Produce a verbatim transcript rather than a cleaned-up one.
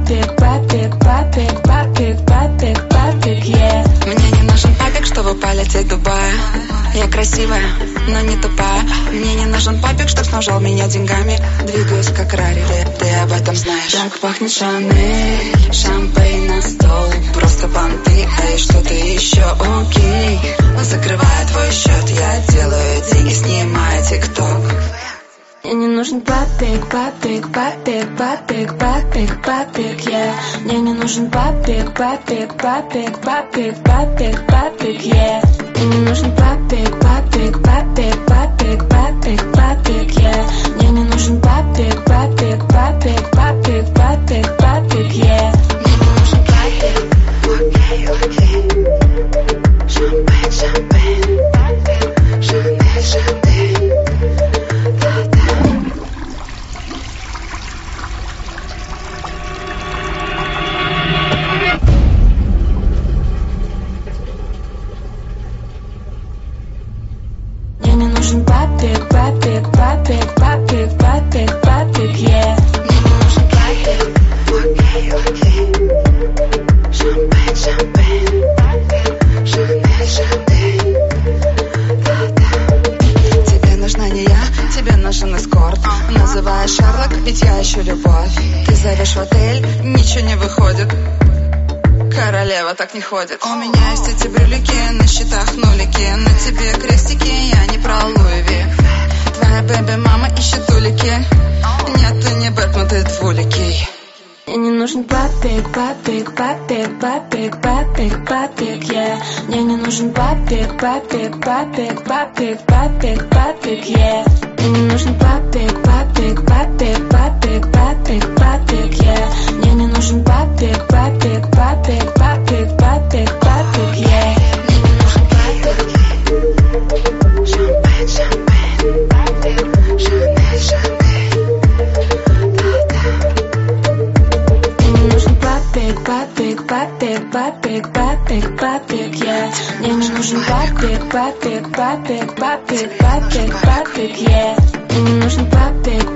папик, папик, папик, папик, папик, папик, yeah. Мне не нужен папик, чтобы полететь в Дубай. Я красивая, но не тупая. Мне не нужен папик, чтоб снабжал меня деньгами. Двигаюсь как Рари, ты, ты об этом знаешь. Так пахнет Шанель, шампейн на стол. Просто понты, эй, что-то еще, окей. Закрываю твой счет, я делаю деньги, снимаю тикток. Мне не нужен папик, папик, папик, папик, папик, папик, yeah. Мне не нужен папик, папик, папик, папик, папик, папик, yeah. Мне не нужен папик, папик, папик, папик, папик, папик, yeah. Мне не нужен папик, папик, папик, папик, папик, папик, yeah. Мне не нужен папик, окей, окей. Шампейн, шампейн, Шанель, Шанель. Мне не нужен папик, папик, папик, папик, папик, папик, yeah. Мне не нужен папик, окей, окей. Шампейн, шампейн, Шанель, Шанель. Тебе нужна не я, тебе нужен эскорт. Называешь Шерлок, ведь я ищу любовь. Ты зовешь в отель, ничего не выходит. Королева так не ходит. У меня есть эти брюлики, на счетах нулики. На тебе крестики, я не про Луи Ви. Твоя бэби-мама ищет улики. Нет, ты не Бэтмен, ты двуликий. Мне не нужен папик, папик, папик, папик, папик, папик, yeah. Мне не нужен папик, папик, папик, папик, папик, папик, yeah. Мне не нужен папик, папик, папик, папик, папик, папик, yeah. Мне не нужен папик, папик, папик, папик, папик, папик, yeah. Мне не нужен папик. Шампейн, шампейн, Шанель, Шанель. Мне не нужен папик, папик, папик, папик, папик, папик, yeah. Мне не нужен папик, папик, папик, папик, папик, папик, yeah. Мне не нужен папик,